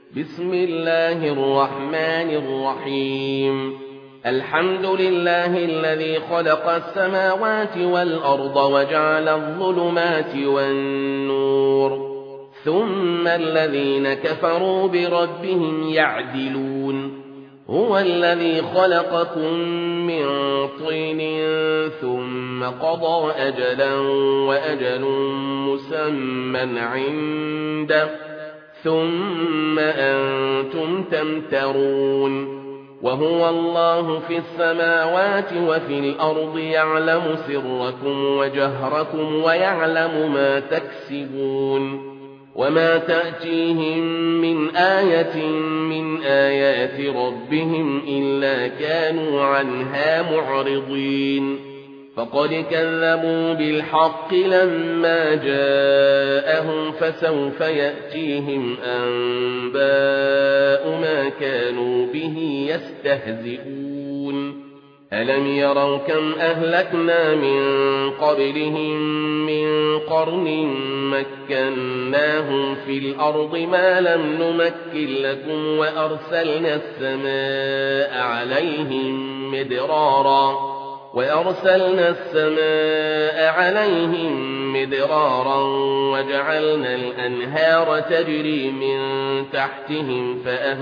بسم الله الرحمن الرحيم. الحمد لله الذي خلق السماوات والأرض وجعل الظلمات والنور، ثم الذين كفروا بربهم يعدلون. هو الذي خلقكم من طين ثم قضى أجلا وأجل مسمى عنده ثم أنتم تمترون. وهو الله في السماوات وفي الأرض يعلم سركم وجهركم ويعلم ما تكسبون. وما تأتيهم من آية من آيات ربهم إلا كانوا عنها معرضين. فقد كذبوا بالحق لما جاءهم فسوف يأتيهم أنباء ما كانوا به يستهزئون. ألم يروا كم أهلكنا من قبلهم من قرن مكناهم في الأرض ما لم نمكن لكم وأرسلنا السماء عليهم مدرارا وجعلنا الأنهار تجري من تحتهم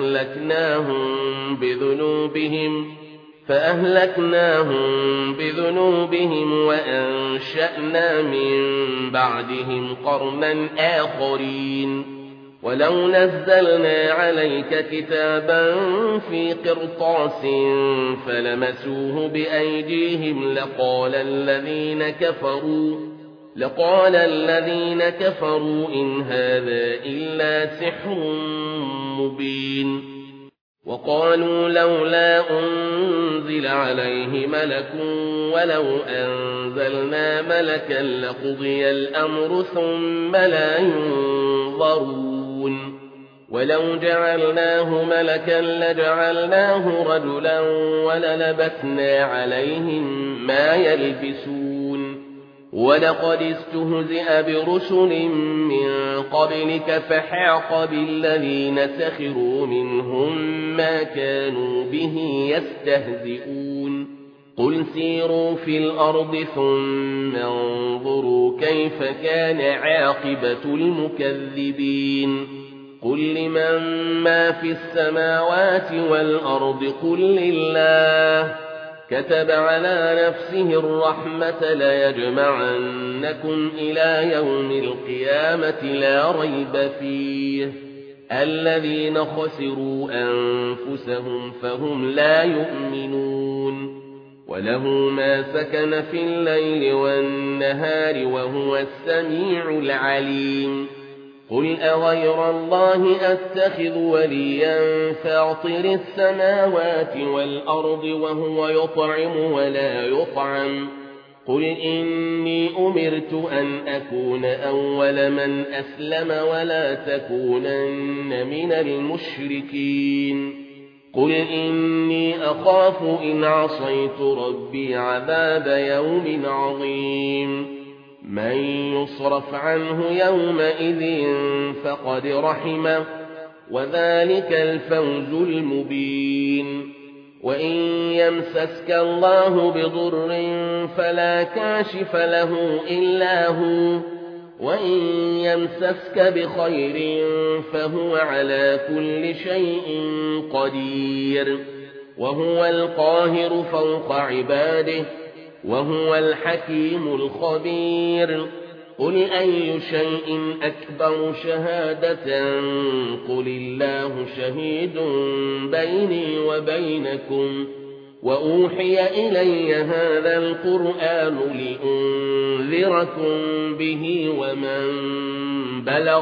فأهلكناهم بذنوبهم وأنشأنا من بعدهم قرنا آخرين. ولو نزلنا عليك كتابا في قرطاس فلمسوه بأيديهم لقال الذين كفروا إن هذا إلا سحر مبين. وقالوا لولا أنزل عليه ملك ولو أنزلنا ملكا لقضي الأمر ثم لا ينظرون. ولو جعلناه ملكا لجعلناه رجلا وللبسنا عليهم ما يلبسون. ولقد استهزئ برسل من قبلك فحاق بالذين سخروا منهم ما كانوا به يستهزئون. قل سيروا في الأرض ثم انظروا كيف كان عاقبة المكذبين. قل لمن ما في السماوات والأرض قل لله كتب على نفسه الرحمة ليجمعنكم إلى يوم القيامة لا ريب فيه. الذين خسروا أنفسهم فهم لا يؤمنون. وله ما سكن في الليل والنهار وهو السميع العليم. قل أغير الله أتخذ وليا فاطر السماوات والأرض وهو يطعم ولا يطعم. قل إني أمرت أن أكون أول من أسلم ولا تكونن من المشركين. قل إني أخاف إن عصيت ربي عذاب يوم عظيم. من يصرف عنه يومئذ فقد رحمه وذلك الفوز المبين. وإن يمسسك الله بضر فلا كاشف له إلا هو، وإن يمسسك بخير فهو على كل شيء قدير. وهو القاهر فوق عباده وهو الحكيم الخبير. قل أي شيء أكبر شهادة قل الله شهيد بيني وبينكم. وأوحي إلي هذا القرآن لأنذركم به ومن بلغ.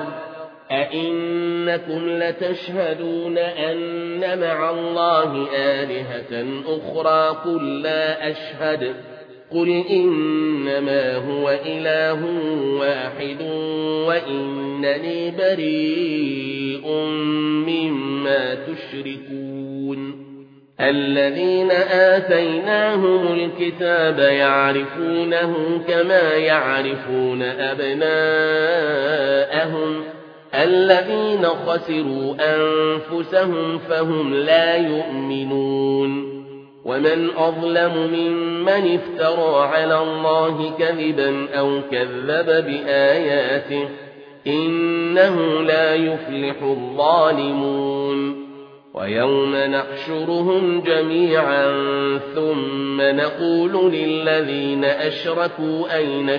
أئنكم لتشهدون أن مع الله آلهة أخرى قل لا أشهد. قل إنما هو إله واحد وإنني بريء مما تشركون. الذين آتيناهم الكتاب يعرفونه كما يعرفون أبناءهم الذين خسروا أنفسهم فهم لا يؤمنون ومن أظلم ممن افترى على الله كذبا أو كذب بآياته إنه لا يفلح الظالمون ويوم نحشرهم جميعا ثم نقول للذين أشركوا أين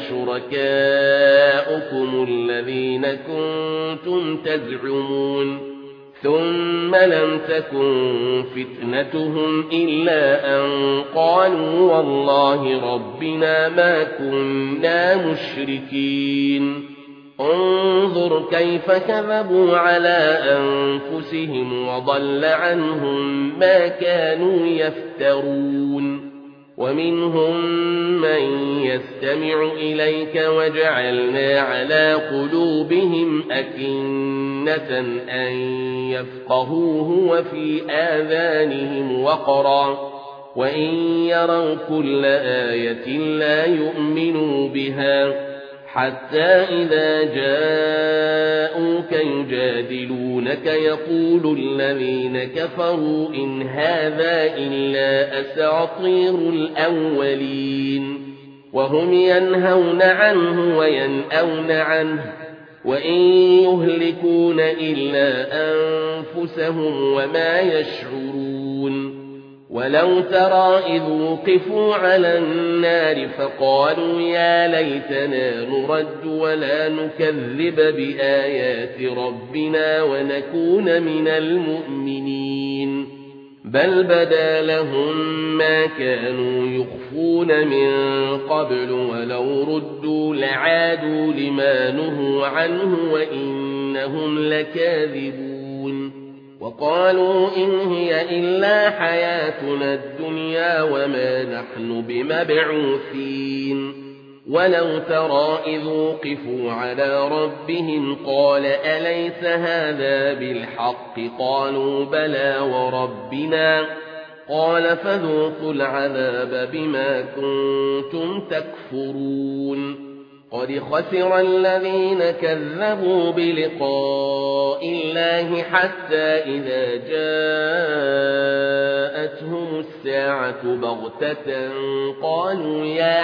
شركاؤكم الذين كنتم تزعمون ثم لم تكن فتنتهم إلا أن قالوا والله ربنا ما كنا مشركين انظر كيف كذبوا على أنفسهم وضل عنهم ما كانوا يفترون ومنهم من يستمع إليك وجعلنا على قلوبهم أكنة أن يفقهوه وفي آذانهم وقرا وإن يروا كل آية لا يؤمنوا بها حتى إذا جاءوك يجادلونك يقول الذين كفروا إن هذا إلا أساطير الأولين وهم ينهون عنه وينأون عنه وإن يهلكون إلا أنفسهم وما يشعرون ولو ترى إذ وقفوا على النار فقالوا يا ليتنا نرد ولا نكذب بآيات ربنا ونكون من المؤمنين بل بدا لهم ما كانوا يخفون من قبل ولو ردوا لعادوا لما نهوا عنه وإنهم لكاذبون وقالوا إن هي إلا حياتنا الدنيا وما نحن بمبعوثين ولو ترى إذ وقفوا على ربهم قال أليس هذا بالحق قالوا بلى وربنا قال فذوقوا العذاب بما كنتم تكفرون قد خسر الذين كذبوا بلقاء الله حتى إذا جاءتهم الساعة بغتة قالوا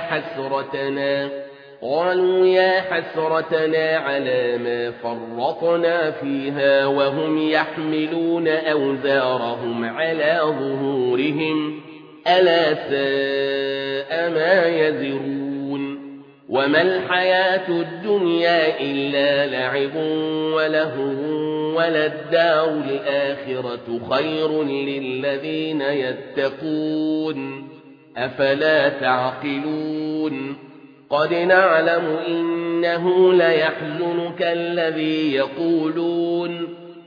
يا حسرتنا على ما فرطنا فيها وهم يحملون أوزارهم على ظهورهم ألا ساء ما يزرون وما الحياة الدنيا إلا لعب ولهو وللدار الآخرة خير للذين يتقون أفلا تعقلون قد نعلم إنه ليحزنك الذي يقولون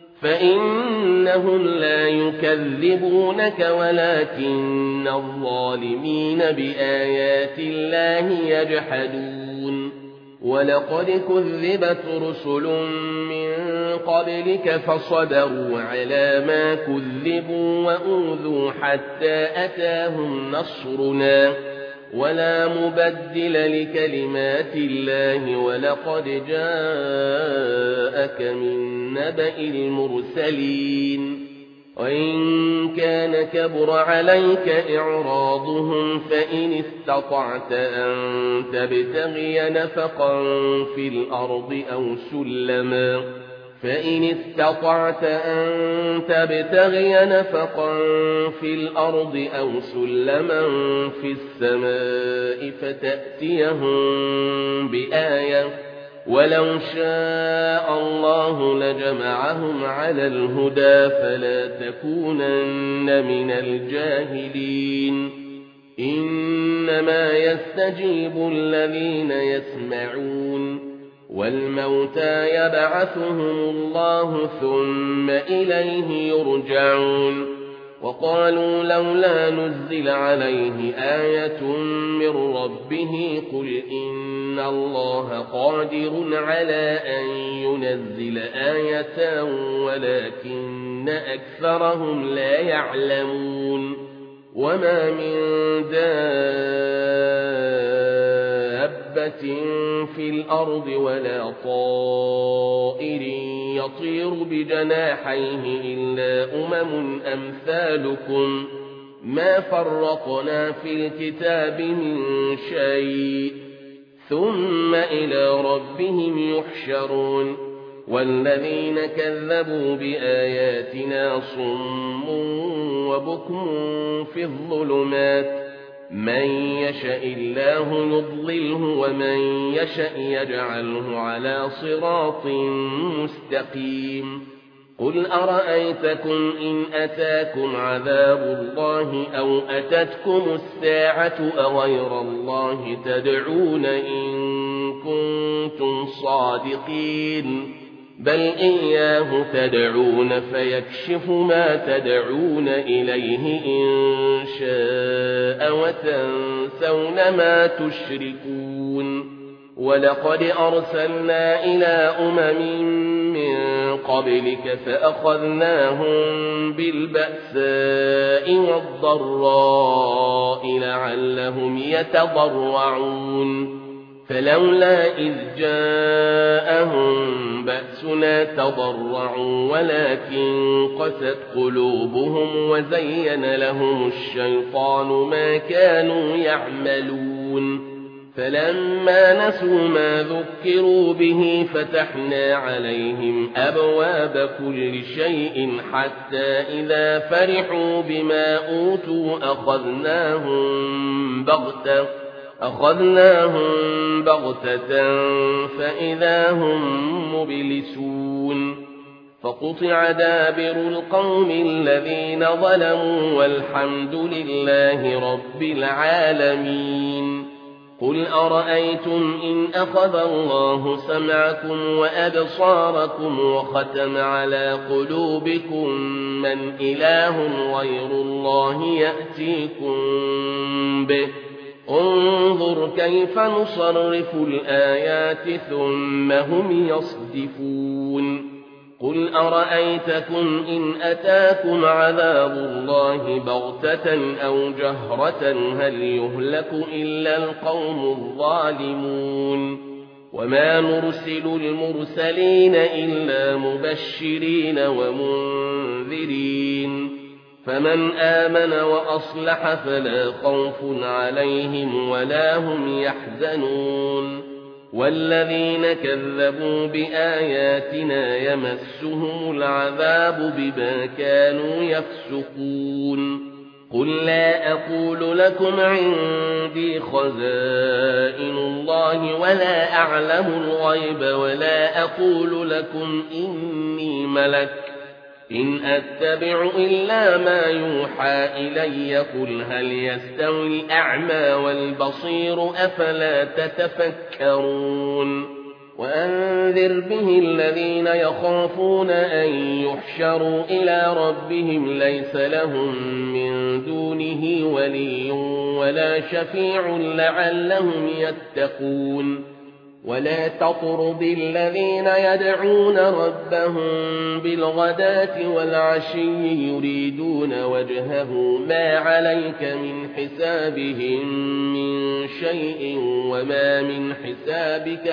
فإنهم لا يكذبونك ولكن الظالمين بآيات الله يجحدون ولقد كذبت رسل من قبلك فصبروا على ما كذبوا وأوذوا حتى أتاهم نصرنا ولا مبدل لكلمات الله ولقد جاءك من نبأ المرسلين وإن كان كبر عليك إعراضهم فإن استطعت أن تبتغي نفقا في الأرض أو سلما في السماء فتأتيهم بآية ولو شاء الله لجمعهم على الهدى فلا تكونن من الجاهلين إنما يستجيب الذين يسمعون والموتى يبعثهم الله ثم إليه يرجعون وقالوا لولا نزل عليه آية من ربه قل إن الله قادر على أن ينزل آية ولكن أكثرهم لا يعلمون وما من دابة دابة في الأرض ولا طائر يطير بجناحيه إلا أمثالكم ما فرطنا في الكتاب من شيء ثم إلى ربهم يحشرون والذين كذبوا بآياتنا صم وبكم في الظلمات من يشاء الله يضلله ومن يشاء يجعله على صراط مستقيم قل أرأيتكم إن أتاكم عذاب الله أو أتتكم الساعة أغير الله تدعون إن كنتم صادقين بل إياه تدعون فيكشف ما تدعون إليه إن شاء وتنسون ما تشركون ولقد أرسلنا إلى من قبلك فأخذناهم بالبأساء والضراء لعلهم يتضرعون فلولا إذ جاءهم بأسنا تضرعوا ولكن قست قلوبهم وزين لهم الشيطان ما كانوا يعملون فلما نسوا ما ذكروا به فتحنا عليهم أبواب كل شيء حتى إذا فرحوا بما أوتوا أخذناهم بغتة فإذا هم مبلسون فقطع دابر القوم الذين ظلموا والحمد لله رب العالمين قل أرأيتم إن أخذ الله سمعكم وأبصاركم وختم على قلوبكم من إله غير الله يأتيكم به انظر كيف نصرف الآيات ثم هم يصدفون قل أرأيتكم إن أتاكم عذاب الله بغتة أو جهرة هل يهلك إلا القوم الظالمون وما نرسل المرسلين إلا مبشرين ومنذرين فمن آمن وأصلح فلا خوف عليهم ولا هم يحزنون والذين كذبوا بآياتنا يمسهم العذاب بما كانوا يفسقون قل لا أقول لكم عندي خزائن الله ولا أعلم الغيب ولا أقول لكم إني ملك إن أتبع إلا ما يوحى إلي قل هل يستوي الأعمى والبصير أفلا تتفكرون وأنذر به الذين يخافون أن يحشروا إلى ربهم ليس لهم من دونه ولي ولا شفيع لعلهم يتقون ولا تطرد الذين يدعون ربهم بالغداة والعشي يريدون وجهه ما عليك من حسابهم من شيء وما من حسابك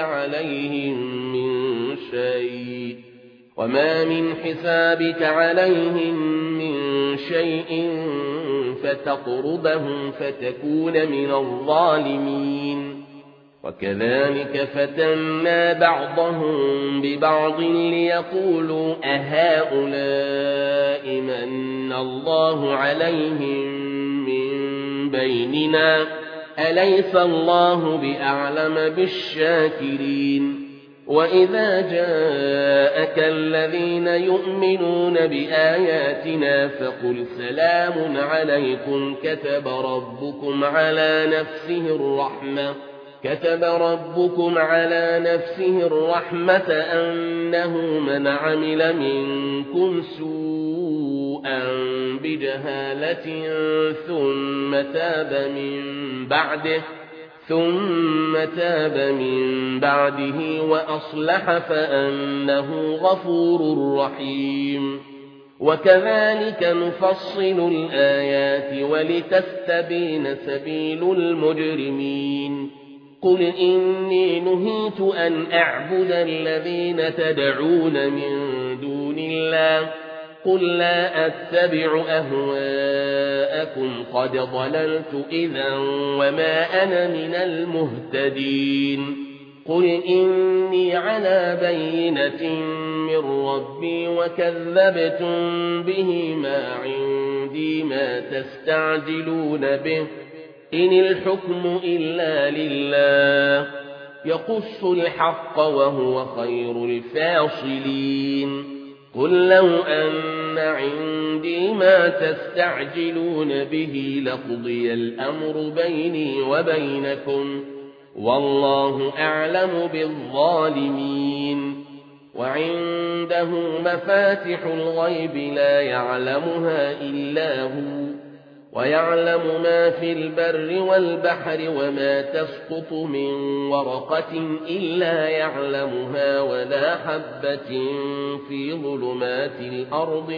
عليهم من شيء فتطردهم فتكون من الظالمين وكذلك فتنا بعضهم ببعض ليقولوا أهؤلاء من الله عليهم من بيننا أليس الله بأعلم بالشاكرين وإذا جاءك الذين يؤمنون بآياتنا فقل سلام عليكم كتب ربكم على نفسه الرحمة أنه من عمل منكم سوءا بجهالة ثم تاب من بعده وأصلح فأنه غفور رحيم وكذلك نفصل الآيات ولتستبين سبيل المجرمين قل إني نهيت أن أعبد الذين تدعون من دون الله قل لا أتبع أهواءكم قد ضللت إذا وما أنا من المهتدين قل إني على بينة من ربي وكذبتم به ما عندي ما تستعجلون به إن الحكم إلا لله يقص الحق وهو خير الفاصلين قل لو أن عندي ما تستعجلون به لقضي الأمر بيني وبينكم والله أعلم بالظالمين وعنده مفاتح الغيب لا يعلمها إلا هو ويعلم ما في البر والبحر وما تسقط من ورقة إلا يعلمها ولا حبة في ظلمات الأرض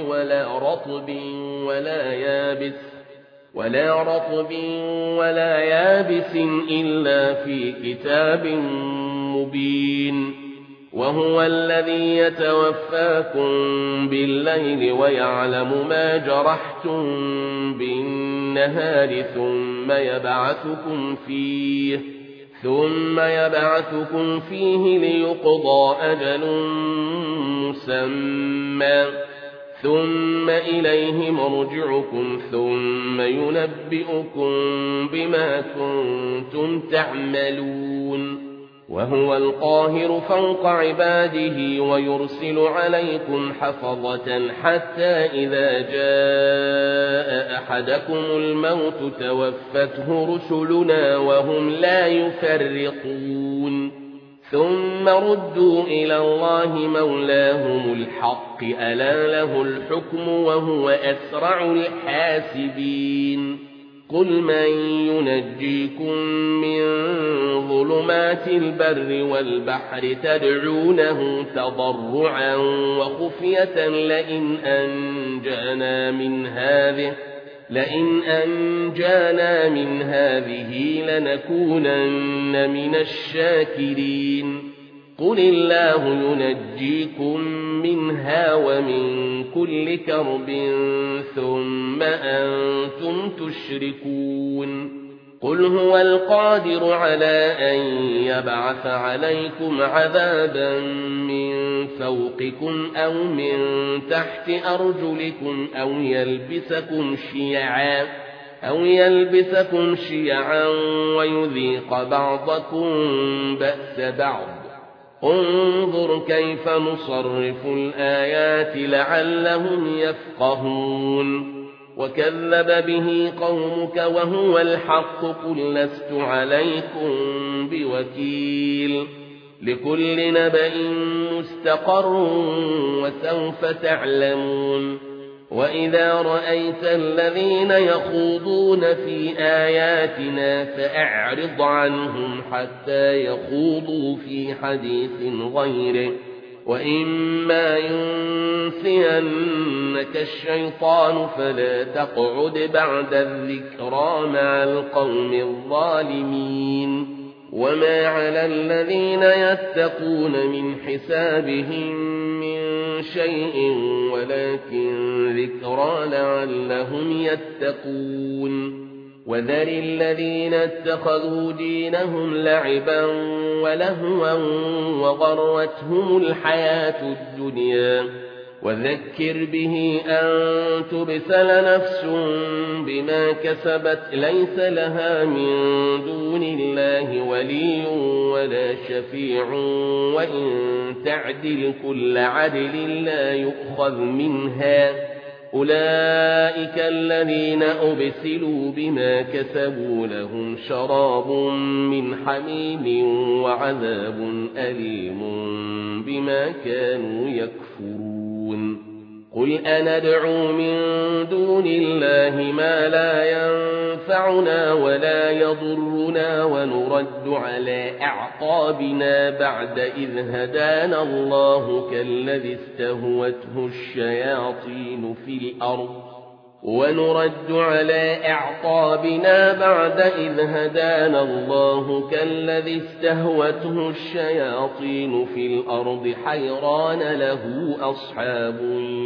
ولا رطب ولا يابس إلا في كتاب مبين وهو الذي يتوفاكم بالليل ويعلم ما جرحتم بالنهار ثم يبعثكم فيه ليقضى أجل مسمى ثم إليه مرجعكم ثم ينبئكم بما كنتم تعملون وهو القاهر فوق عباده ويرسل عليكم حفظة حتى إذا جاء أحدكم الموت توفته رسلنا وهم لا يفرقون ثم ردوا إلى الله مولاهم الحق ألا له الحكم وهو أسرع الحاسبين قل من ينجيكم من ظلمات البر والبحر تدعونه تضرعا وخفية لئن أنجانا من هذه لنكونن من الشاكرين قل الله ينجيكم منها ومن كل كرب ثم أنتم تشركون قل هو القادر على أن يبعث عليكم عذابا من فوقكم أو من تحت أرجلكم أو يلبسكم شيعا ويذيق بعضكم بأس بعض انظر كيف نصرف الآيات لعلهم يفقهون وكذب به قومك وهو الحق قل لست عليكم بوكيل لكل نبأ مستقر وسوف تعلمون وإذا رأيت الذين يخوضون في آياتنا فأعرض عنهم حتى يخوضوا في حديث غيره وإما ينسينك الشيطان فلا تقعد بعد الذكرى مع القوم الظالمين وما على الذين يتقون من حسابهم من شيء ولكن ذكرى لعلهم يتقون وذر الذين اتخذوا دينهم لعبا ولهوا وغرتهم الحياة الدنيا وذكر به أن تبسل نفس بما كسبت ليس لها من دون الله ولي ولا شفيع وإن تعدل كل عدل لا يؤخذ منها أولئك الذين أبسلوا بما كسبوا لهم شراب من حميم وعذاب أليم بما كانوا يكفرون قل أندعو من دون الله ما لا ينفعنا ولا يضرنا ونرد على أعقابنا بعد إذ هدانا الله كالذي استهوته الشياطين في الأرض ونرد على أعقابنا بعد إذ هدانا الله كالذي استهوته الشياطين في الأرض حيران له أصحاب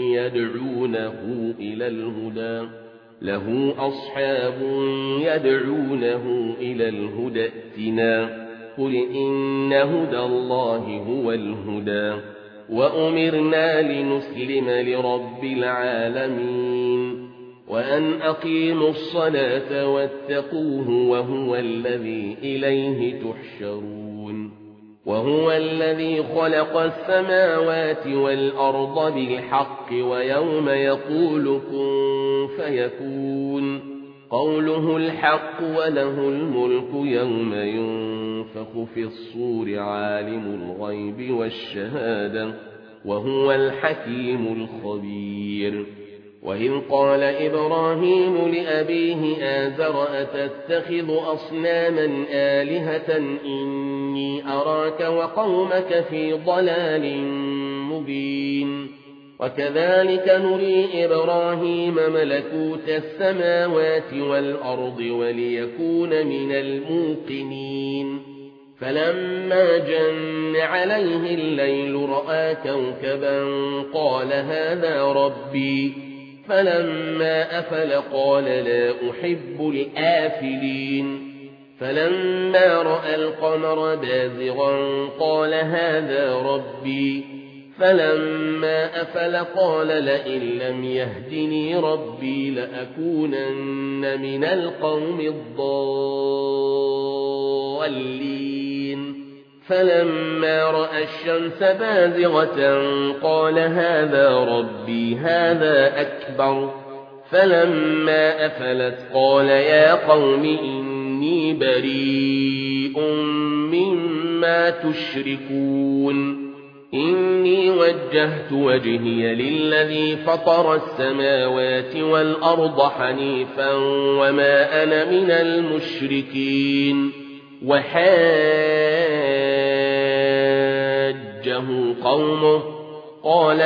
يدعونه إلى الهدى ائتنا قل إن هدى الله هو الهدى وأمرنا لنسلم لرب العالمين وأن أقيموا الصلاة واتقوه وهو الذي إليه تحشرون وهو الذي خلق السماوات والأرض بالحق ويوم يقول كن فيكون قوله الحق وله الملك يوم ينفخ في الصور عالم الغيب والشهادة وهو الحكيم الخبير وإذ قال إبراهيم لأبيه آزر أتتخذ أصناما آلهة إني أراك وقومك في ضلال مبين وكذلك نري إبراهيم ملكوت السماوات والأرض وليكون من الموقنين فلما جن عليه الليل رأى كوكبا قال هذا ربي فلما أفل قال لا أحب الآفلين فلما رأى القمر بازغا قال هذا ربي فلما أفل قال لئن لم يهدني ربي لأكونن من القوم الضالين فلما رأى الشمس بازغة قال هذا ربي هذا أكبر فلما أفلت قال يا قوم إني بريء مما تشركون إني وجهت وجهي للذي فطر السماوات والأرض حنيفا وما أنا من المشركين وحاجه قومه قال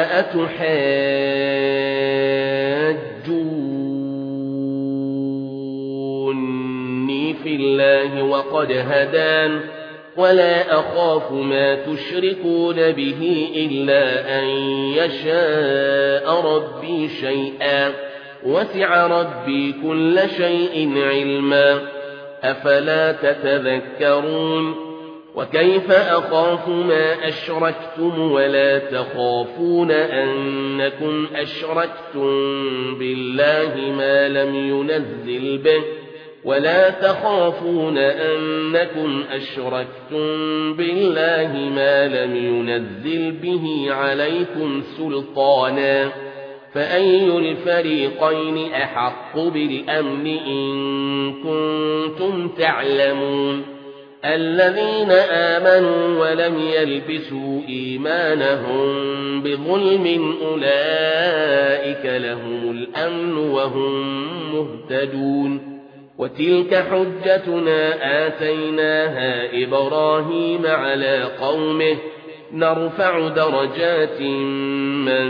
أتحاجوني في الله وقد هدان ولا أخاف ما تشركون به إلا أن يشاء ربي شيئا وسع ربي كل شيء علما أفلا تتذكرون وكيف أخاف ما أشركتم ولا تخافون أنكم أشركتم بالله ما لم ينزل به ولا تخافون أنكم أشركتم بالله ما لم ينزل به عليكم سلطانا فأي الفريقين أحق بالأمن إن كنتم تعلمون الذين آمنوا ولم يلبسوا إيمانهم بظلم أولئك لهم الأمن وهم مهتدون وتلك حجتنا آتيناها إبراهيم على قومه نرفع درجات من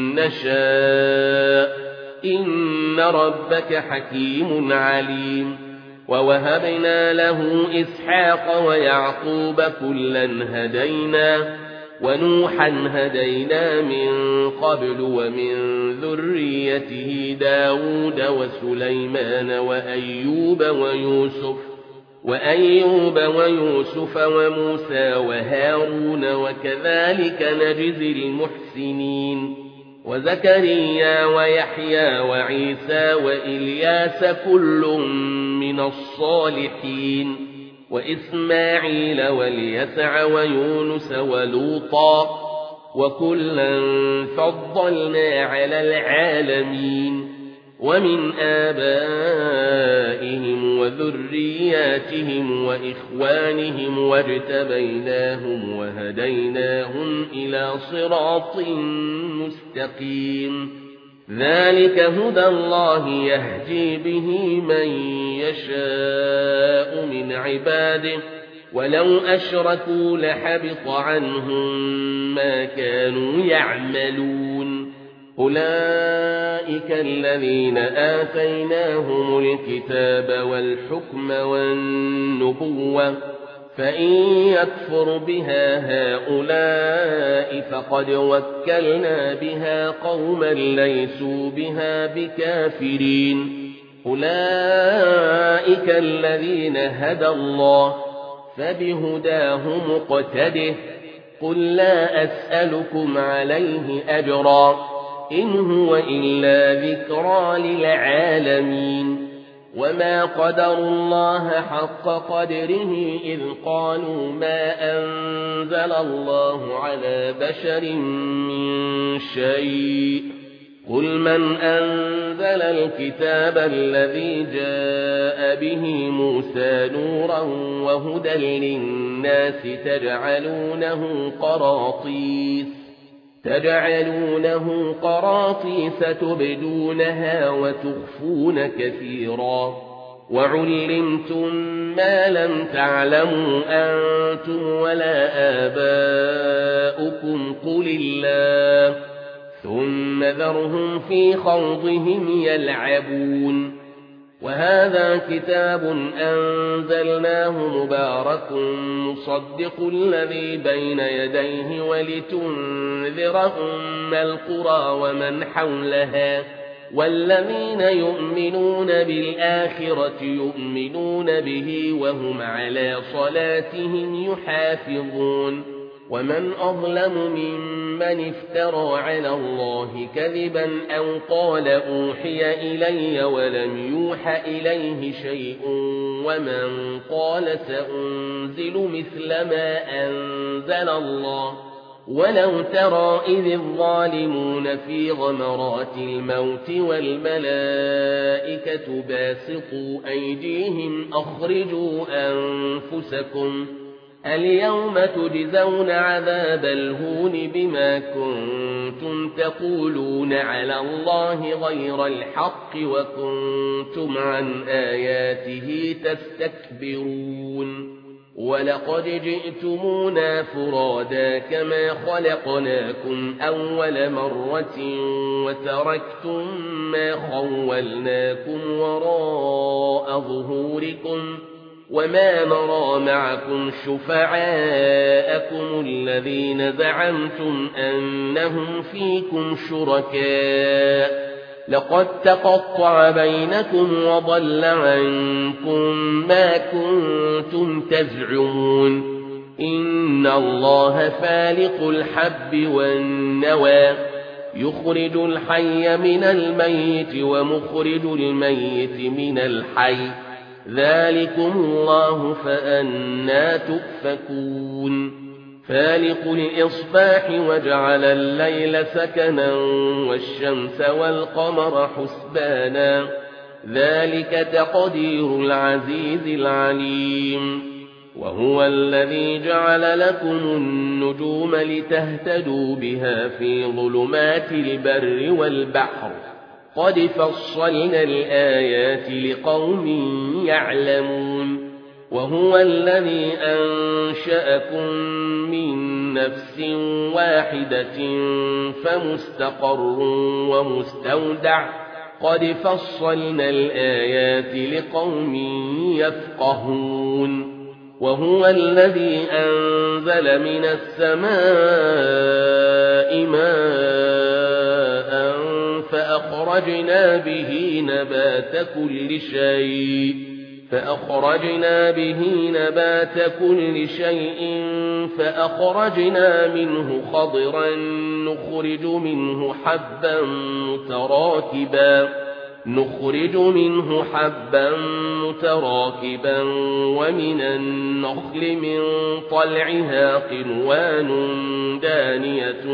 نشاء إن ربك حكيم عليم ووهبنا له إسحاق ويعقوب كلا هدينا ونوحا هدينا من قبل ومن ذريته داود وسليمان وأيوب ويوسف وموسى وهارون وكذلك نجزي المحسنين وزكريا ويحيى وعيسى وإلياس كل من الصالحين وإسماعيل واليسع ويونس ولوطا وكلا فضلنا على العالمين ومن آبائهم وذرياتهم وإخوانهم واجتبيناهم وهديناهم إلى صراط مستقيم ذلك هدى الله يهدي به من يشاء من عباده ولو أشركوا لحبط عنهم ما كانوا يعملون أولئك الذين آتيناهم الكتاب والحكم والنبوة فإن يكفر بها هؤلاء فقد وكلنا بها قوما ليسوا بها بكافرين أولئك الذين هدى الله فبهداه مقتده قل لا أسألكم عليه أجرا إن هو إلا ذكرى للعالمين وما قدروا الله حق قدره إذ قالوا ما أنزل الله على بشر من شيء قل من أنزل الكتاب الذي جاء به موسى نورا وهدى للناس تجعلونه قراطيس تبدونها وتخفون كثيرا وعلمتم ما لم تعلموا أنتم ولا آباؤكم قل الله ثم ذرهم في خوضهم يلعبون وهذا كتاب أنزلناه مبارك مصدق الذي بين يديه ولتنذر أم القرى ومن حولها والذين يؤمنون بالآخرة يؤمنون به وهم على صلاتهم يحافظون ومن أظلم ممن افترى على الله كذبا أو قال أوحي إلي ولم يوح إليه شيء ومن قال سأنزل مثل ما أنزل الله ولو ترى إذ الظالمون في غمرات الموت والملائكة باسطوا أيديهم أخرجوا أنفسكم اليوم تجزون عذاب الهون بما كنتم تقولون على الله غير الحق وكنتم عن آياته تستكبرون ولقد جئتمونا فرادا كما خلقناكم أول مرة وتركتم ما خولناكم وراء ظهوركم وما نرى معكم شفعاءكم الذين زعمتم أنهم فيكم شركاء لقد تقطع بينكم وضل عنكم ما كنتم تزعمون إن الله فالق الحب والنوى يخرج الحي من الميت ومخرج الميت من الحي ذلكم الله فأنى تؤفكون فالق الإصباح وجعل الليل سكنا والشمس والقمر حسبانا ذلك تقدير العزيز العليم وهو الذي جعل لكم النجوم لتهتدوا بها في ظلمات البر والبحر قد فصلنا الآيات لقوم يعلمون وهو الذي أنشأكم من نفس واحدة فمستقر ومستودع قد فصلنا الآيات لقوم يفقهون وهو الذي أنزل من السماء ماء فأخرجنا به نبات كل شيء فأخرجنا منه خضرا نخرج منه حبا متراكبا ومن النخل من طلعها قنوان دانية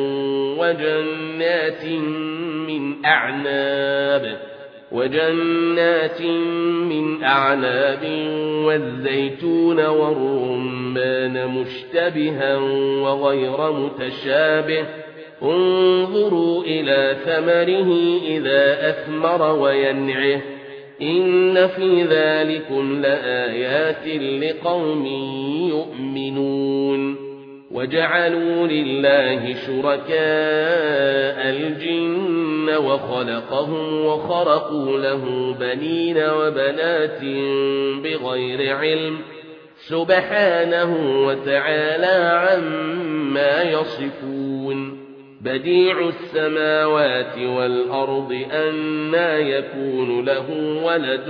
وجنات من أعناب والزيتون والرمان مشتبها وغير متشابه انظروا إلى ثمره إذا أثمر وينعه إن في ذلكم لآيات لقوم يؤمنون وجعلوا لله شركاء الجن وخلقهم وخرقوا له بنين وبنات بغير علم سبحانه وتعالى عما يصفون بديع السماوات والأرض أنى يكون له ولد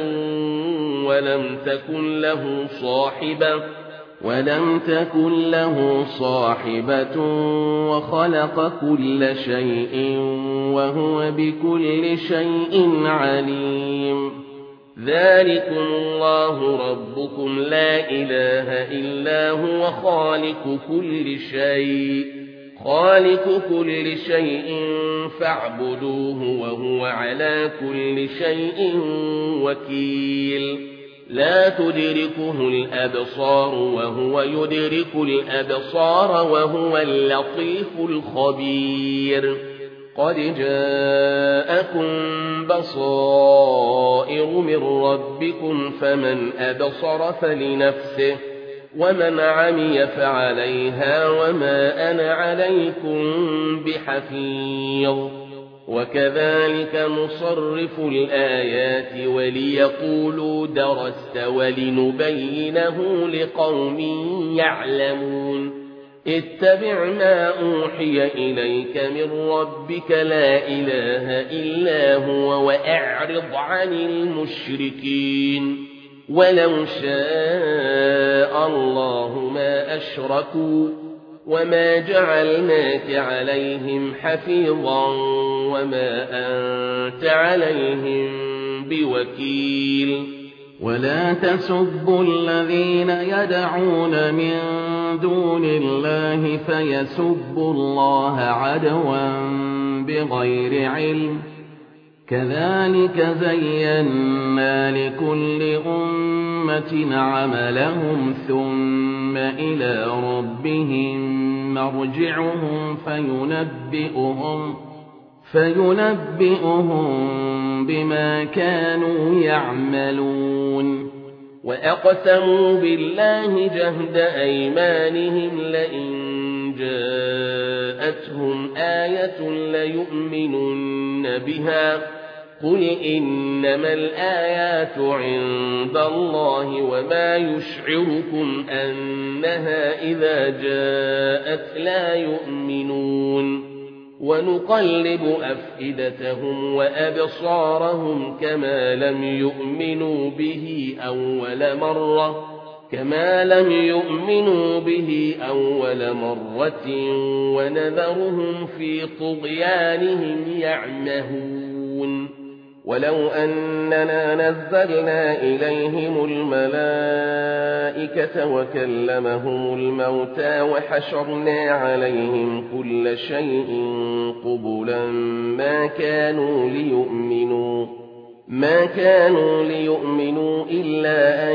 ولم تكن له صاحبة وخلق كل شيء وهو بكل شيء عليم ذلكم الله ربكم لا إله إلا هو خالق كل شيء فاعبدوه وهو على كل شيء وكيل لا تدركه الأبصار وهو يدرك الأبصار وهو اللطيف الخبير قد جاءكم بصائر من ربكم فمن أبصر فلنفسه ومن عمي فعليها وما أنا عليكم بحفيظ وكذلك نصرف الآيات وليقولوا درست ولنبينه لقوم يعلمون اتبع ما أوحي إليك من ربك لا إله إلا هو وأعرض عن المشركين ولو شاء الله ما أشركوا وما جعلناك عليهم حفيظا وما أنت عليهم بوكيل ولا تسبوا الذين يدعون من دون الله فيسبوا الله عدوا بغير علم كذلك زينا لكل أمة عملهم ثم إلى ربهم مرجعهم فينبئهم بما كانوا يعملون وأقسموا بالله جهد أيمانهم لئن جاءتهم آية ليؤمنن بها قل إنما الآيات عند الله وما يشعركم أنها إذا جاءت لا يؤمنون ونقلب أفئدتهم وأبصارهم كما لم يؤمنوا به أول مرة ونذرهم في طغيانهم يعمهون ولو أننا نزلنا إليهم الملائكة وكلمهم الموتى وحشرنا عليهم كل شيء قبلا ما كانوا ليؤمنوا إلا أن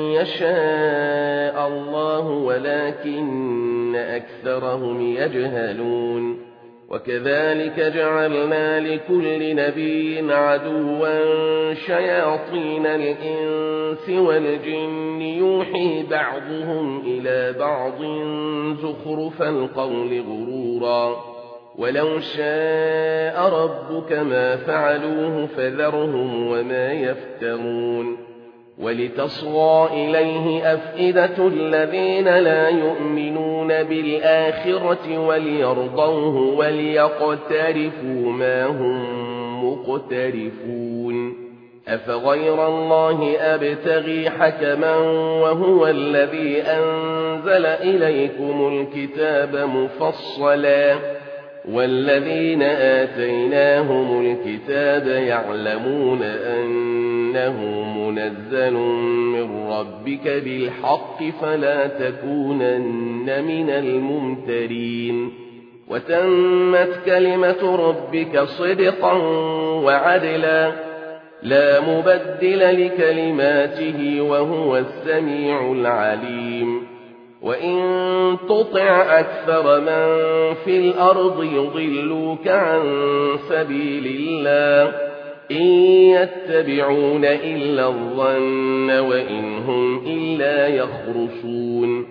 يشاء الله ولكن أكثرهم يجهلون وكذلك جعلنا لكل نبي عدوا شياطين الإنس والجن يوحي بعضهم إلى بعض زخرف القول غرورا ولو شاء ربك ما فعلوه فذرهم وما يفترون ولتصغى إليه أفئدة الذين لا يؤمنون بالآخرة وليرضوه وليقترفوا ما هم مقترفون أفغير الله أبتغي حكما وهو الذي أنزل إليكم الكتاب مفصلا والذين آتيناهم الكتاب يعلمون أنه منزل من ربك بالحق فلا تكونن من الممترين وتمت كلمة ربك صدقا وعدلا لا مبدل لكلماته وهو السميع العليم وإن تطع أكثر من في الأرض يضلوك عن سبيل الله إن يتبعون إلا الظن وإن هم إلا يخرصون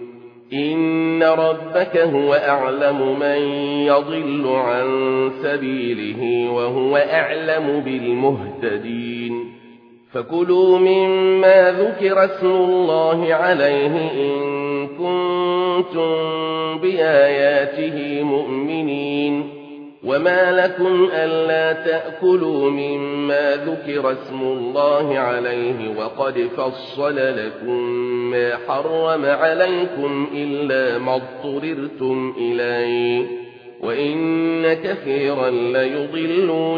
إن ربك هو أعلم من يضل عن سبيله وهو أعلم بالمهتدين فكلوا مما ذكر اسم الله عليه إن كنتم بآياته مؤمنين وما لكم ألا تأكلوا مما ذكر اسم الله عليه وقد فصل لكم ما حرم عليكم إلا ما اضطررتم إليه وإن كثيرا ليضلون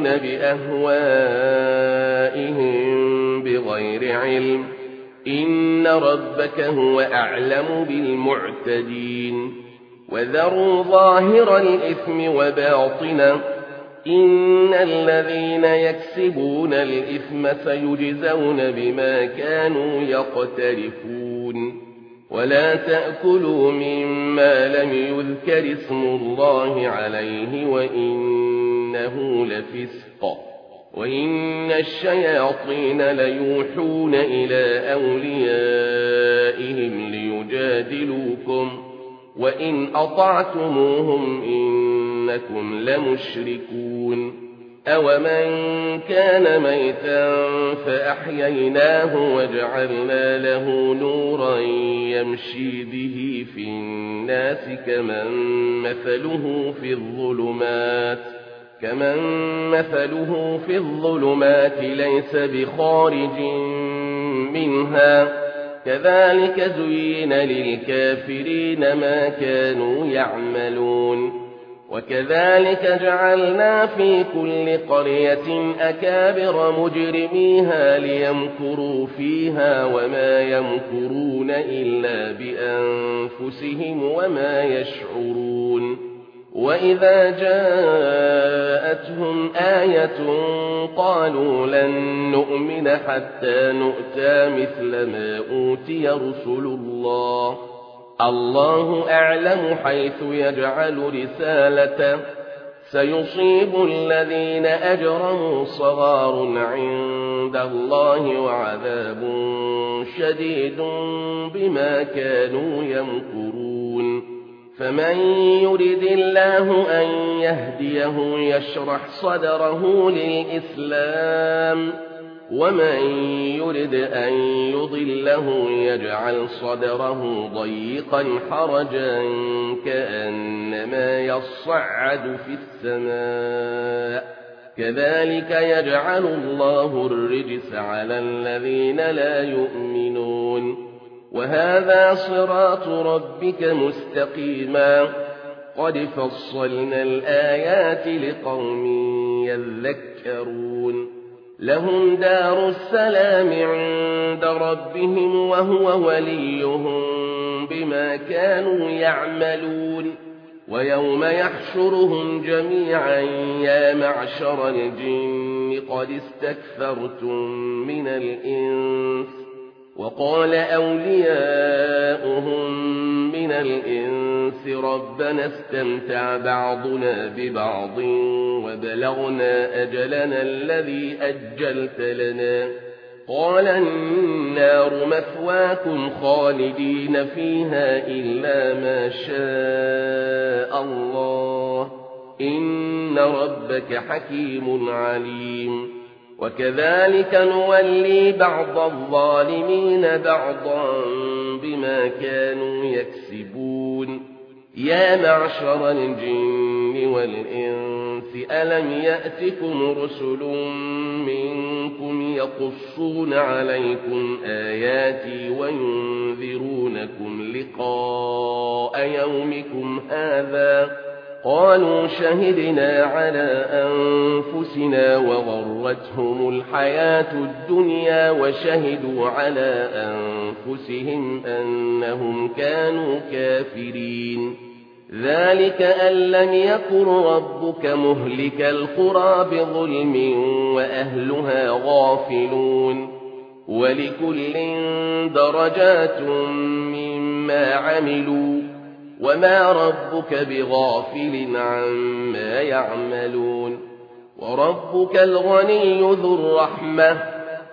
بأهوائهم بغير علم إن ربك هو أعلم بالمعتدين وذروا ظاهر الإثم وباطنه إن الذين يكسبون الإثم سيجزون بما كانوا يقترفون ولا تأكلوا مما لم يذكر اسم الله عليه وإنه لفسق وإن الشياطين ليوحون إلى أوليائهم ليجادلوكم وإن أطعتموهم إنكم لمشركون أومن كان ميتا فأحييناه وجعلنا له نورا يمشي به في الناس كمن مثله في الظلمات ليس بخارج منها كذلك زين للكافرين ما كانوا يعملون وكذلك جعلنا في كل قرية أكابر مجرميها ليمكروا فيها وما يمكرون إلا بأنفسهم وما يشعرون وإذا جاءتهم آية قالوا لن نؤمن حتى نؤتى مثل ما أوتي رسل الله أعلم حيث يجعل رسالته سيصيب الذين أجرموا صغار عند الله وعذاب شديد بما كانوا يمكرون فمن يرد الله أن يهديه يشرح صدره للإسلام ومن يرد أن يضله يجعل صدره ضيقا حرجا كأنما يصعد في السماء كذلك يجعل الله الرجس على الذين لا يؤمنون وهذا صراط ربك مستقيما قد فصلنا الآيات لقوم يذكرون لهم دار السلام عند ربهم وهو وليهم بما كانوا يعملون ويوم يحشرهم جميعا يا معشر الجن قد استكثرتم من الإنس وقال أولياؤهم من الإنس ربنا استمتع بعضنا ببعض وبلغنا أجلنا الذي أجلت لنا قال النار مثواكم خالدين فيها إلا ما شاء الله إن ربك حكيم عليم وكذلك نولي بعض الظالمين بعضا بما كانوا يكسبون يا معشر الجن والإنس ألم يأتكم رسل منكم يقصون عليكم آياتي وينذرونكم لقاء يومكم هذا قالوا شهدنا على أنفسنا وغرتهم الحياة الدنيا وشهدوا على أنفسهم أنهم كانوا كافرين ذلك أن لم يكن ربك مهلك القرى بظلم وأهلها غافلون ولكل درجات مما عملوا وما ربك بغافل عما يعملون وربك الغني ذو الرحمة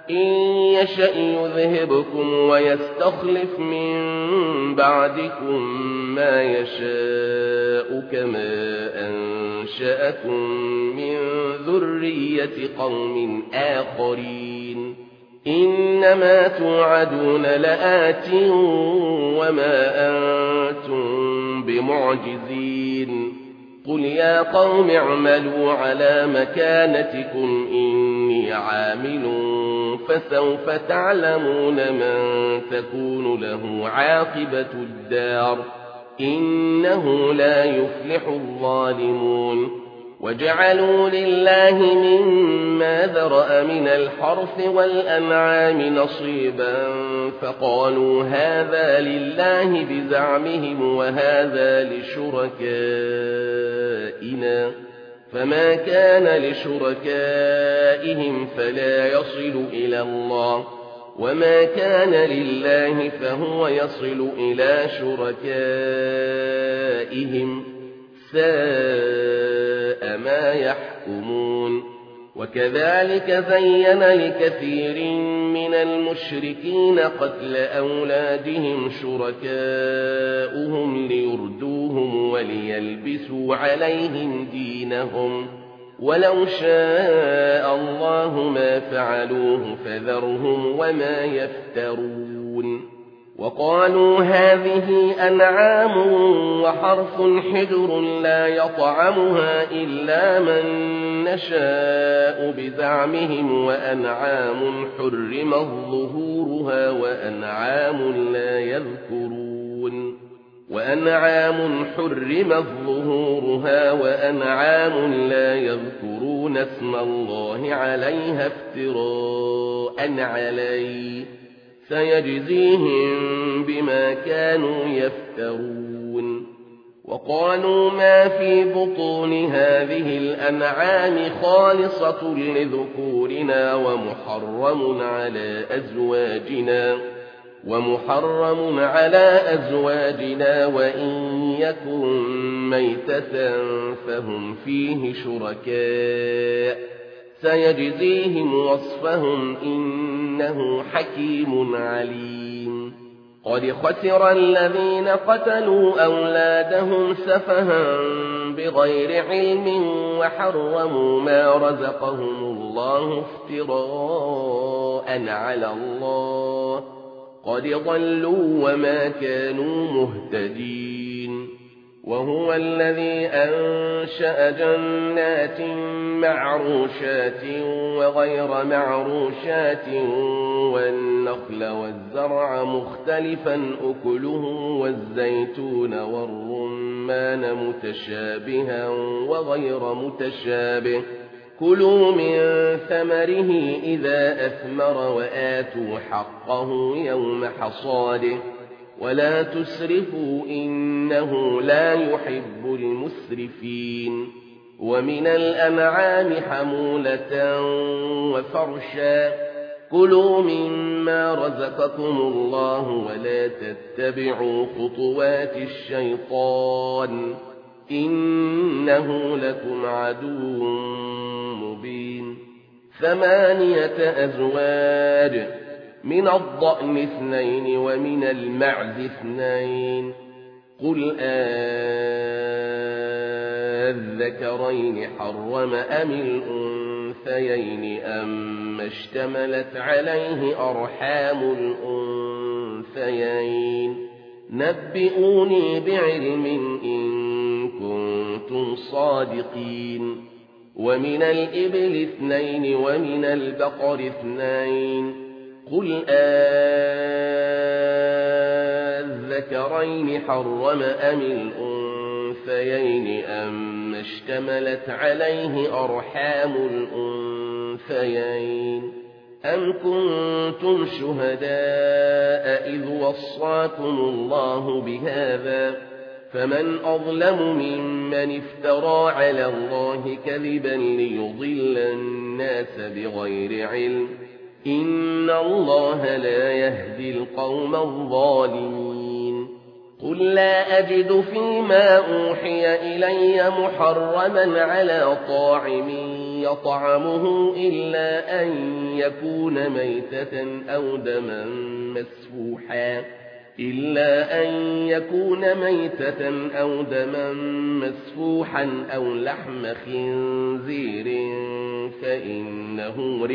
إن يشأ يذهبكم ويستخلف من بعدكم ما يشاء كما أنشأكم من ذرية قوم آخرين إنما توعدون لآت وما أنتم بمعجزين قل يا قوم اعملوا على مكانتكم إني عامل فسوف تعلمون من تكون له عاقبة الدار إنه لا يفلح الظالمون وجعلوا لله مما ذرأ من الحرث والأنعام نصيبا فقالوا هذا لله بزعمهم وهذا لشركائنا فما كان لشركائهم فلا يصل إلى الله وما كان لله فهو يصل إلى شركائهم ساء ما يحكمون وكذلك زين لكثير من المشركين قتل أولادهم شركاؤهم ليردوهم وليلبسوا عليهم دينهم ولو شاء الله ما فعلوه فذرهم وما يفترون وقالوا هذه أنعام وحرث حجر لا يطعمها إلا من نشاء بزعمهم وأنعام حرمت ظهورها وأنعام لا يذكرون اسم الله عليها افتراء عليه سيجزيهم بما كانوا يفترون وقالوا ما في بطون هذه الأنعام خالصة لذكورنا ومحرم على أزواجنا وإن يكن ميتة فهم فيه شركاء سيجزيهم وصفهم إنه حكيم عليم قد خسر الذين قتلوا أولادهم سفها بغير علم وحرموا ما رزقهم الله افتراء على الله قد ضلوا وما كانوا مهتدين وهو الذي أنشأ جنات معروشات وغير معروشات والنخل والزرع مختلفا أكله والزيتون والرمان متشابها وغير متشابه كلوا من ثمره إذا أثمر وآتوا حقه يوم حصاده ولا تسرفوا إنه لا يحب المسرفين ومن الأنعام حمولة وفرشا كلوا مما رزقكم الله ولا تتبعوا خطوات الشيطان إنه لكم عدو مبين 8 أزواج من الضأن 2 ومن المعز 2 قل الذكرين حرم أم الأنثيين أما اشتملت عليه أرحام الأنثيين نبئوني بعلم إن كنتم صادقين ومن الإبل 2 ومن البقر 2 قل الذكرين حرم أم الأنثيين أما اشتملت عليه أرحام الأنثيين أم كنتم شهداء إذ وصاكم الله بهذا فمن أظلم ممن افترى على الله كذبا ليضل الناس بغير علم إن الله لا يهدي القوم الظالمين قل لا أجد فيما أوحي إلي محرما على طاعم يطعمه إلا أن يكون ميتة أو دما مسفوحا أو لحم خنزير فإنه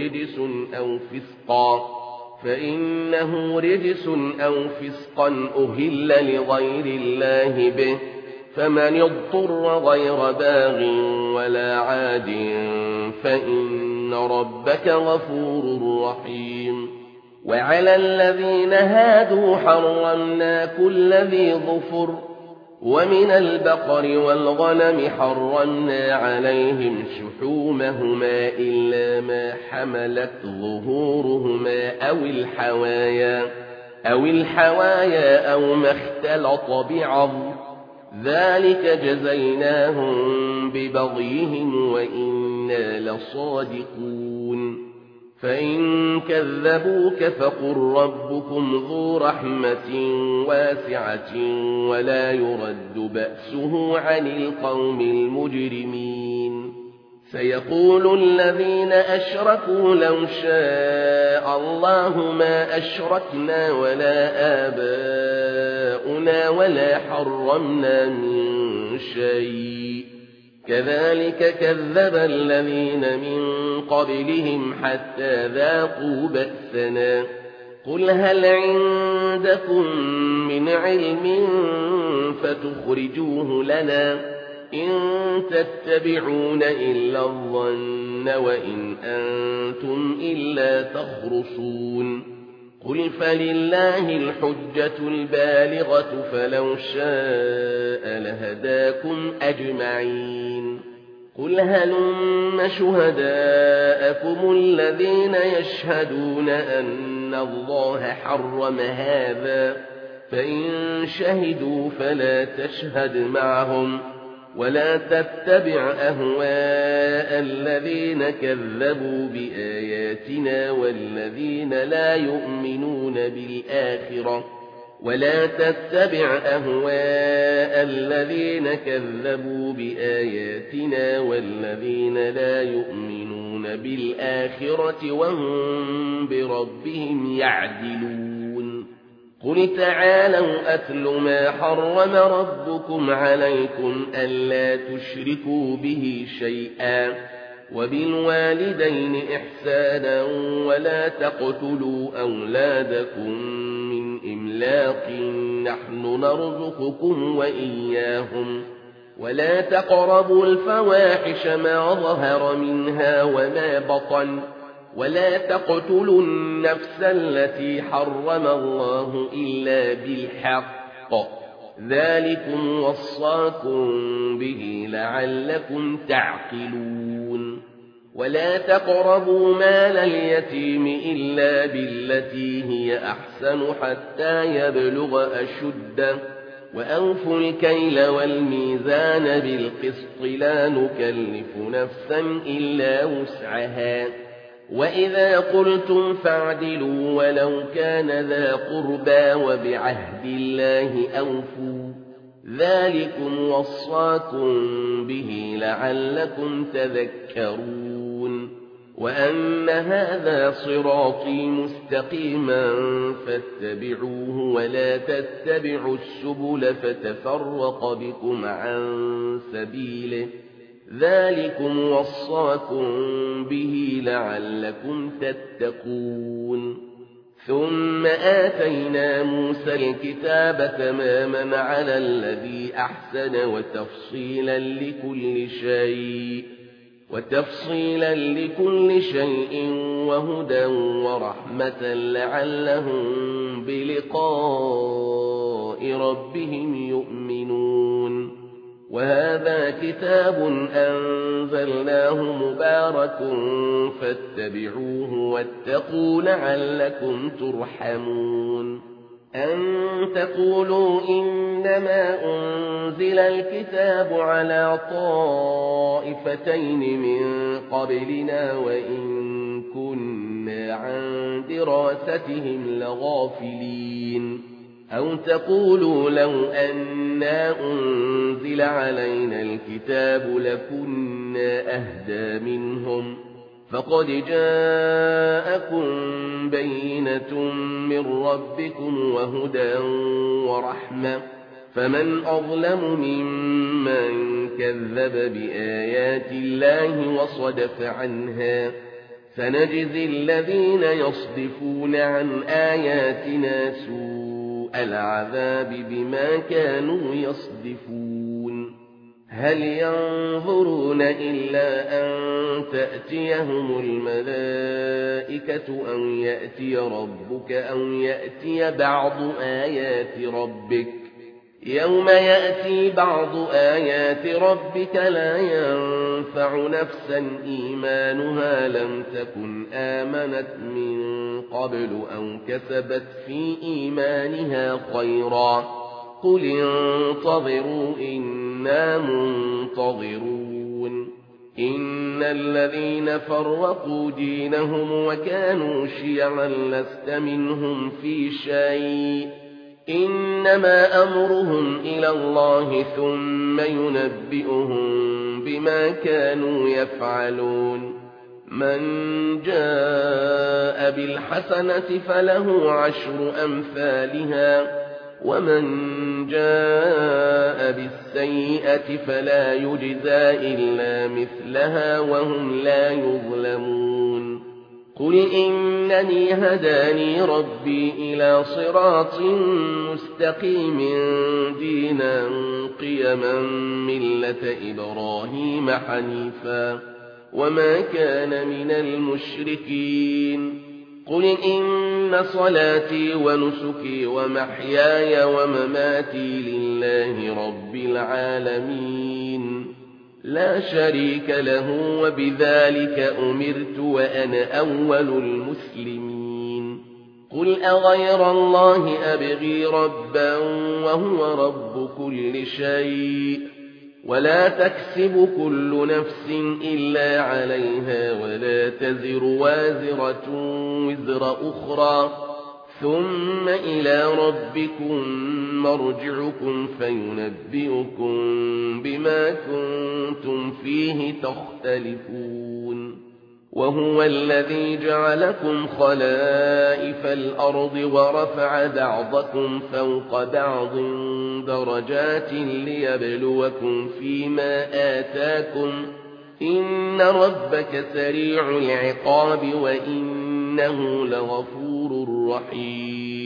رجس أو فسقا أهل لغير الله به، فمن اضطر غير باغ ولا عاد فإن ربك غفور رحيم. وعلى الذين هادوا حرمنا كل ذي ظفر، ومن البقر والغنم حرمنا عليهم شحومهما إلا ما حملت ظهورهما أو الحوايا أو ما اختلط بعظم، ذلك جزيناهم ببغيهم وإنا لصادقون. فإن كذبوك فقل ربكم ذو رحمة واسعة ولا يرد بأسه عن القوم المجرمين. سيقول الذين أشركوا لو شاء الله ما أشركنا ولا آباؤنا ولا حرمنا من شيء، كذلك كذب الذين من قبلهم حتى ذاقوا بأسنا. قل هل عندكم من علم فتخرجوه لنا؟ إن تتبعون إلا الظن وإن أنتم إلا تخرصون. قل فلله الحجة البالغة فلو شاء لهداكم أجمعين. قل هلم شهداءكم الذين يشهدون أن الله حرم هذا، فإن شهدوا فلا تشهد معهم ولا تتبع أهواء الذين كذبوا بآياتنا والذين لا يؤمنون بالآخرة وهم بربهم يعدلون. قل تعالوا أتل ما حرم ربكم عليكم ألا تشركوا به شيئا وبالوالدين إحسانا ولا تقتلوا أولادكم من إملاق نحن نرزقكم وإياهم ولا تقربوا الفواحش ما ظهر منها وما بطن ولا تقتلوا النفس التي حرم الله إلا بالحق ذلكم وصاكم به لعلكم تعقلون. ولا تقربوا مال اليتيم إلا بالتي هي أحسن حتى يبلغ أشده وأوفوا الكيل والميزان بالقسط لا نكلف نفسا إلا وسعها وإذا قلتم فاعدلوا ولو كان ذا قربى وبعهد الله أوفوا ذلكم وصاكم به لعلكم تذكرون. وأن هذا صراطي مستقيما فاتبعوه ولا تتبعوا السبل فتفرق بكم عن سبيله ذلكم وصاكم به لعلكم تتقون. ثم آتينا موسى الكتاب تماما على الذي أحسن وتفصيلا لكل شيء وهدى ورحمة لعلهم بلقاء ربهم يؤمنون. وهذا كتاب أنزلناه مبارك فاتبعوه واتقوا لعلكم ترحمون. أن تقولوا إنما أنزل الكتاب على طائفتين من قبلنا وإن كنا عن دراستهم لغافلين أو تقولوا لو أنا أنزل علينا الكتاب لكنا أهدى منهم فقد جاءكم بينة من ربكم وهدى ورحمة فمن أظلم ممن كذب بآيات الله وصدف عنها سنجزي الذين يصدفون عن آياتنا سوء العذاب بما كانوا يصدفون هل ينظرون إلا أن تأتيهم الملائكة أو يأتي ربك أو يأتي بعض آيات ربك يوم يأتي بعض آيات ربك لا ينفع نفسا إيمانها لم تكن آمنت من قبل أو كسبت في إيمانها خيرا قل انتظروا إنا منتظرون إن الذين فرقوا دينهم وكانوا شيعا لست منهم في شيء إنما أمرهم إلى الله ثم ينبئهم بما كانوا يفعلون من جاء بالحسنة فله عشر أمثالها ومن جاء بالسيئة فلا يجزى إلا مثلها وهم لا يظلمون قل إنني هداني ربي إلى صراط مستقيم دينا قيما ملة إبراهيم حنيفا وما كان من المشركين قل إن صلاتي ونسكي ومحياي ومماتي لله رب العالمين لا شريك له وبذلك أمرت وأنا أول المسلمين قل أغير الله أبغي ربا وهو رب كل شيء ولا تكسب كل نفس إلا عليها ولا تزر وازرة وزر أخرى ثم إلى ربكم مرجعكم فينبئكم بما كنتم فيه تختلفون وهو الذي جعلكم خلائف الأرض ورفع بعضكم فوق بعض درجات ليبلوكم فيما آتاكم إن ربك سريع العقاب وإنه لغفور رحيم